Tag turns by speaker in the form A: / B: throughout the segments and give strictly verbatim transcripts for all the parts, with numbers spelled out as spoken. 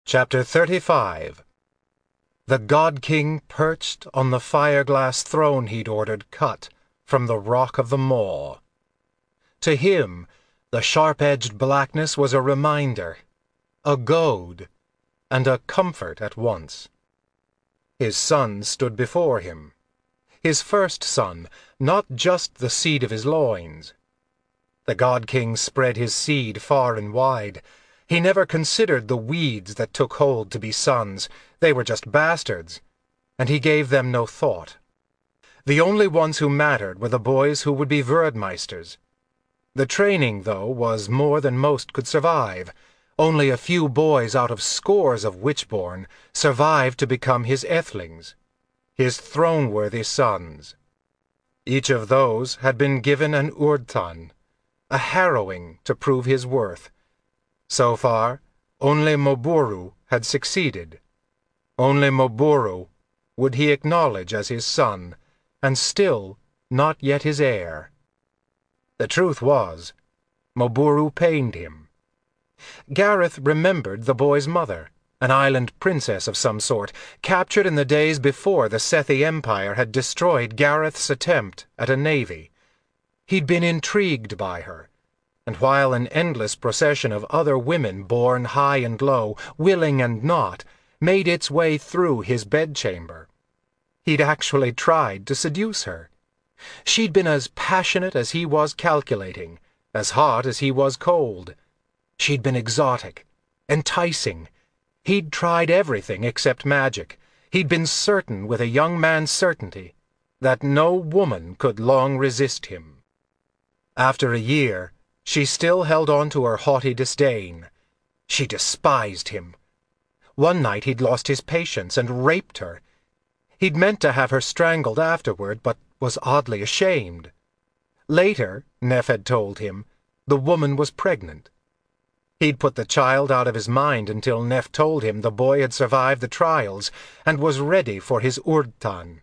A: Chapter thirty-five. The God-King perched on the fire-glass throne he'd ordered cut from the rock of the maw. To him, the sharp-edged blackness was a reminder, a goad, and a comfort at once. His son stood before him. His first son, not just the seed of his loins. The God-King spread his seed far and wide. He never considered the weeds that took hold to be sons. They were just bastards, and he gave them no thought. The only ones who mattered were the boys who would be Verdmeisters. The training, though, was more than most could survive. Only a few boys out of scores of Witchborn survived to become his Ethelings, his throne-worthy sons. Each of those had been given an Urdtan, a harrowing to prove his worth. So far, only Moburu had succeeded. Only Moburu would he acknowledge as his son, and still not yet his heir. The truth was, Moburu pained him. Gareth remembered the boy's mother, an island princess of some sort, captured in the days before the Sethi Empire had destroyed Gareth's attempt at a navy. He'd been intrigued by her, and while an endless procession of other women born high and low, willing and not, made its way through his bedchamber, he'd actually tried to seduce her. She'd been as passionate as he was calculating, as hot as he was cold. She'd been exotic, enticing. He'd tried everything except magic. He'd been certain with a young man's certainty that no woman could long resist him. After a year, she still held on to her haughty disdain. She despised him. One night he'd lost his patience and raped her. He'd meant to have her strangled afterward, but was oddly ashamed. Later, Neff had told him, the woman was pregnant. He'd put the child out of his mind until Neff told him the boy had survived the trials and was ready for his Urdtan.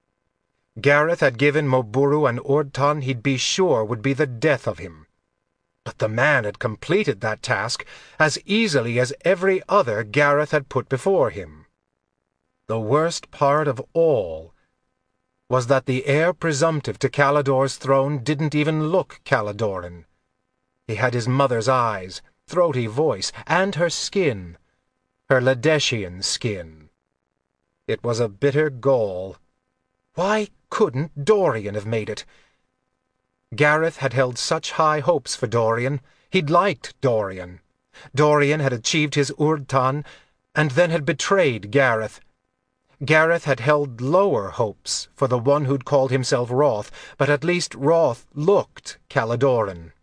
A: Gareth had given Moburu an Urdtan he'd be sure would be the death of him. But the man had completed that task as easily as every other Gareth had put before him. The worst part of all was that the heir presumptive to Caledor's throne didn't even look Caledoran. He had his mother's eyes, throaty voice, and her skin, her Ladeshian skin. It was a bitter gall. Why couldn't Dorian have made it? Gareth had held such high hopes for Dorian. He'd liked Dorian. Dorian had achieved his Urdtan, and then had betrayed Gareth. Gareth had held lower hopes for the one who'd called himself Roth, but at least Roth looked Caledoran.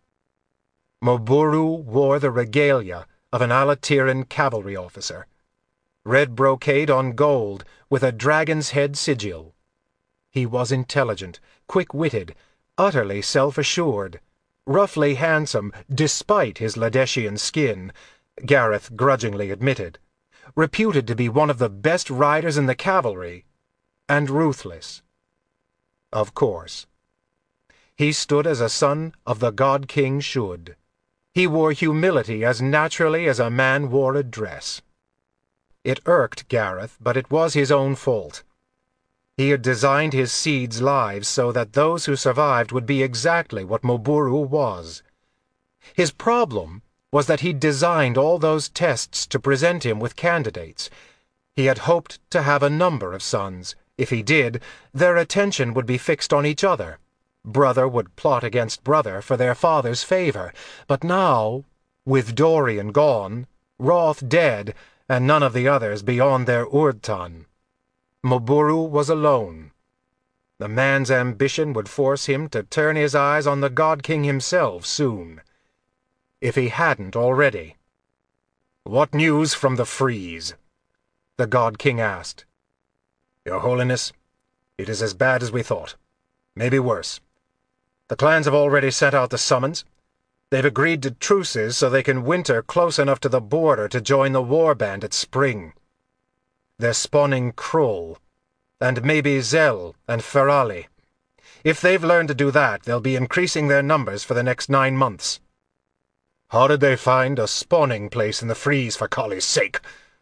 A: Moburu wore the regalia of an Alatiran cavalry officer. Red brocade on gold, with a dragon's head sigil. He was intelligent, quick-witted, utterly self-assured, roughly handsome despite his Ladeshian skin, Gareth grudgingly admitted, reputed to be one of the best riders in the cavalry, and ruthless. Of course. He stood as a son of the God-King should. He wore humility as naturally as a man wore a dress. It irked Gareth, but it was his own fault. He had designed his seeds' lives so that those who survived would be exactly what Moburu was. His problem was that he'd designed all those tests to present him with candidates. He had hoped to have a number of sons. If he did, their attention would be fixed on each other. Brother would plot against brother for their father's favor. But now, with Dorian gone, Roth dead, and none of the others beyond their Urdtan, Moburu was alone. The man's ambition would force him to turn his eyes on the God-King himself soon, if he hadn't already. "What news from the Freeze?" the God-King asked. "Your Holiness, it is as bad as we thought. Maybe worse. The clans have already sent out the summons. They've agreed to truces so they can winter close enough to the border to join the warband at spring. They're spawning Krull, and maybe Zell and Ferali. If they've learned to do that, they'll be increasing their numbers for the next nine months." "How did they find a spawning place in the Freeze, for Colley's sake?"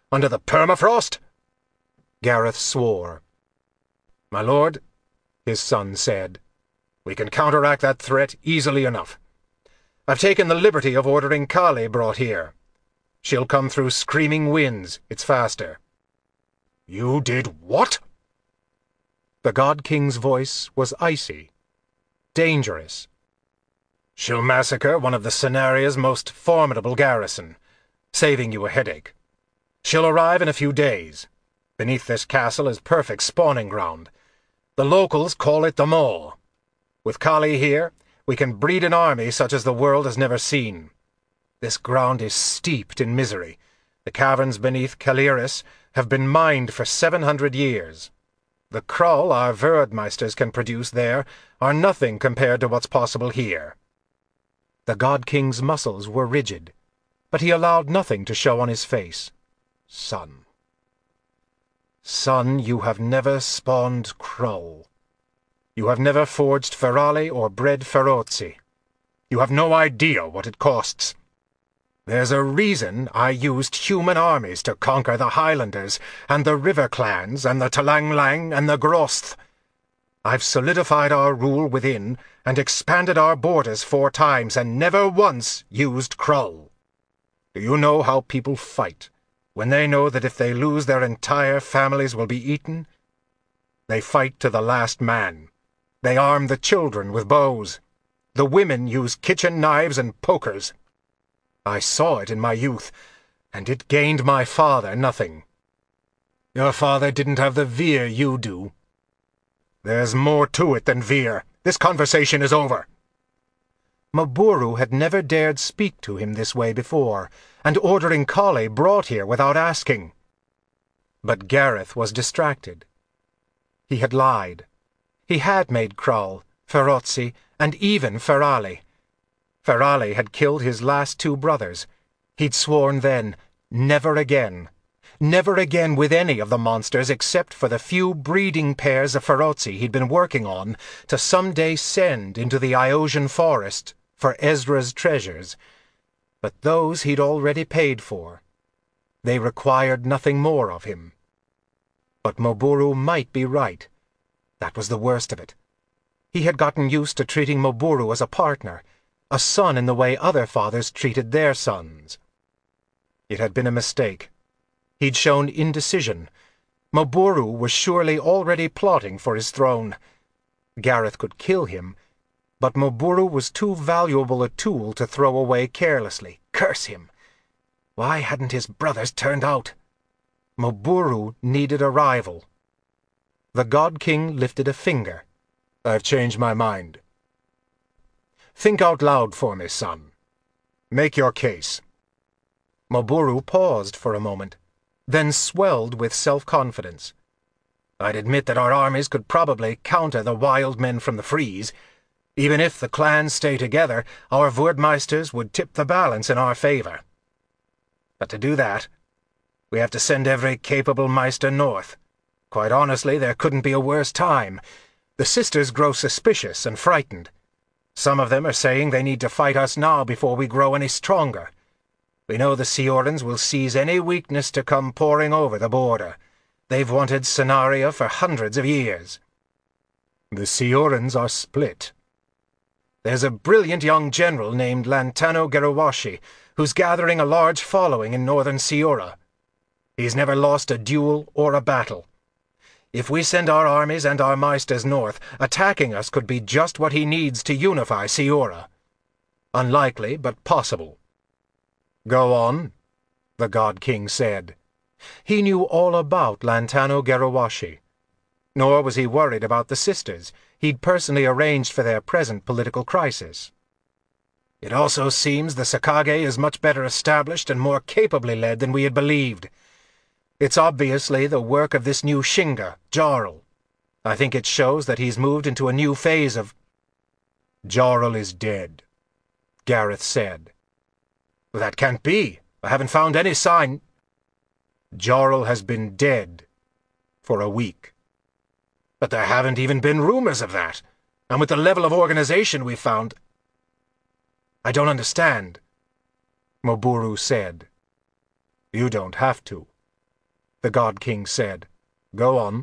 A: Under the permafrost?" Gareth swore. "My lord," his son said, "we can counteract that threat easily enough. I've taken the liberty of ordering Kali brought here. She'll come through screaming winds. It's faster." "You did what?" The God King's voice was icy, dangerous. "She'll massacre one of the Cenaria's most formidable garrison, saving you a headache. She'll arrive in a few days. Beneath this castle is perfect spawning ground. The locals call it the Mole. With Kali here, we can breed an army such as the world has never seen. This ground is steeped in misery. The caverns beneath Kaliris have been mined for seven hundred years. The Krull our Verdmeisters can produce there are nothing compared to what's possible here." The God King's muscles were rigid, but he allowed nothing to show on his face. "Son. Son, you have never spawned Krull. You have never forged Ferali or bred Ferozi. You have no idea what it costs. There's a reason I used human armies to conquer the Highlanders and the River Clans and the Talang Lang and the Grosth. I've solidified our rule within and expanded our borders four times and never once used Krull. Do you know how people fight when they know that if they lose their entire families will be eaten? They fight to the last man. They arm the children with bows. The women use kitchen knives and pokers. I saw it in my youth, and it gained my father nothing. Your father didn't have the veer you do. There's more to it than veer. This conversation is over." Maburu had never dared speak to him this way before, and ordering Kali brought here without asking. But Gareth was distracted. He had lied. He had made Krull, Ferozi, and even Ferali. Ferali had killed his last two brothers. He'd sworn then, never again. Never again with any of the monsters except for the few breeding pairs of Ferozi he'd been working on to someday send into the Iosian forest for Ezra's treasures. But those he'd already paid for. They required nothing more of him. But Maburu might be right. That was the worst of it. He had gotten used to treating Maburu as a partner, a son in the way other fathers treated their sons. It had been a mistake. He'd shown indecision. Maburu was surely already plotting for his throne. Gareth could kill him, but Maburu was too valuable a tool to throw away carelessly. Curse him! Why hadn't his brothers turned out? Maburu needed a rival. The God King lifted a finger. "I've changed my mind. Think out loud for me, son. Make your case." Maburu paused for a moment, then swelled with self-confidence. "I'd admit that our armies could probably counter the wild men from the Freeze. Even if the clans stay together, our Verdmeisters would tip the balance in our favor. But to do that, we have to send every capable Meister north. Quite honestly, there couldn't be a worse time. The sisters grow suspicious and frightened. Some of them are saying they need to fight us now before we grow any stronger. We know the Siorans will seize any weakness to come pouring over the border. They've wanted Cenaria for hundreds of years. The Siorans are split. There's a brilliant young general named Lantano Gerawashi who's gathering a large following in northern Siora. He's never lost a duel or a battle. If we send our armies and our Meisters north, attacking us could be just what he needs to unify Siora. Unlikely, but possible." "Go on," the God King said. He knew all about Lantano Gerawashi. Nor was he worried about the sisters. He'd personally arranged for their present political crisis. "It also seems the Sakage is much better established and more capably led than we had believed. It's obviously the work of this new Shinga, Jarl. I think it shows that he's moved into a new phase of—" "Jarl is dead," Gareth said. "That can't be. I haven't found any sign—" "Jarl has been dead for a week." "But there haven't even been rumors of that. And with the level of organization we've found—" "I don't understand," Maburu said. "You don't have to. the God King said. "Go on."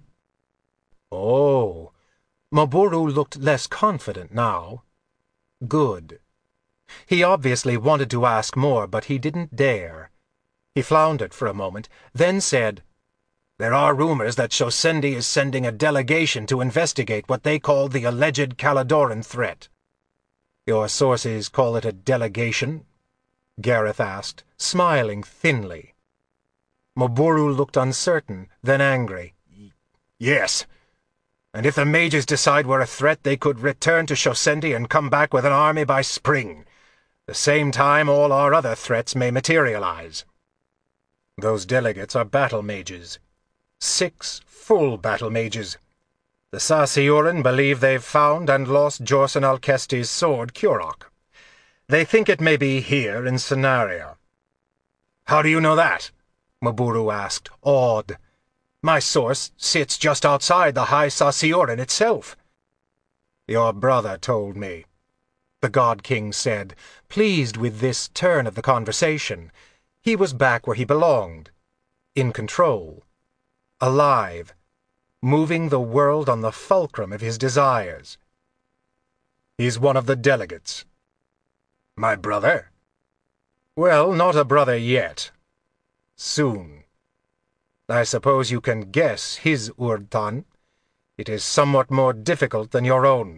A: Oh, Moburu looked less confident now. Good. He obviously wanted to ask more, but he didn't dare. He floundered for a moment, then said, "There are rumors that Shosendi is sending a delegation to investigate what they call the alleged Caladoran threat." "Your sources call it a delegation?" Gareth asked, smiling thinly. Moburu looked uncertain, then angry. "Yes. And if the mages decide we're a threat, they could return to Shosendi and come back with an army by spring. The same time all our other threats may materialize." "Those delegates are battle mages. Six full battle mages. The Sassioran believe they've found and lost Jorsan Alcesti's sword, Curach. They think it may be here in Cenaria." "How do you know that?" Moburu asked, awed. "My source sits just outside the High Sassioran itself." "Your brother told me," the God King said, pleased with this turn of the conversation. He was back where he belonged. In control. Alive. Moving the world on the fulcrum of his desires. "He's one of the delegates." "My brother?" "Well, not a brother yet. Soon. I suppose you can guess his Urtan. It is somewhat more difficult than your own."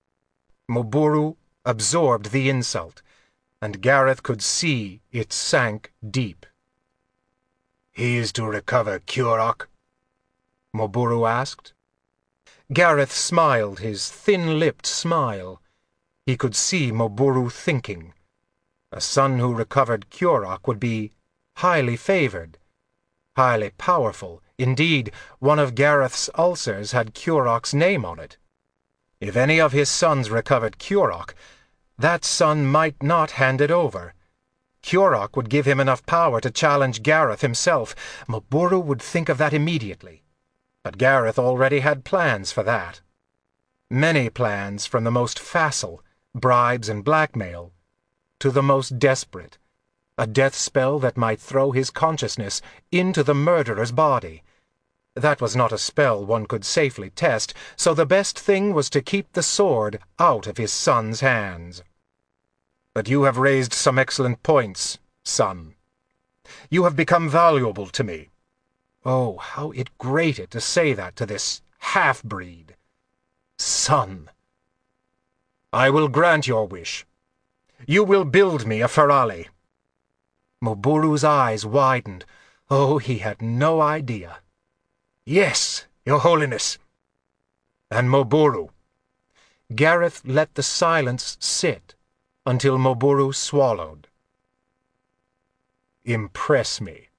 A: Moburu absorbed the insult, and Gareth could see it sank deep. "He is to recover Curach?" Moburu asked. Gareth smiled his thin-lipped smile. He could see Moburu thinking. A son who recovered Curach would be highly favored, highly powerful. Indeed, one of Gareth's ulcers had Curach's name on it. If any of his sons recovered Curach, that son might not hand it over. Curach would give him enough power to challenge Gareth himself. Moburu would think of that immediately. But Gareth already had plans for that. Many plans, from the most facile, bribes and blackmail, to the most desperate, a death spell that might throw his consciousness into the murderer's body. That was not a spell one could safely test, so the best thing was to keep the sword out of his son's hands. "But you have raised some excellent points, son. You have become valuable to me." Oh, how it grated to say that to this half-breed. Son. "I will grant your wish. You will build me a ferali." Moburu's eyes widened. Oh, he had no idea. "Yes, Your Holiness." "And Moburu." Gareth let the silence sit until Moburu swallowed. "Impress me."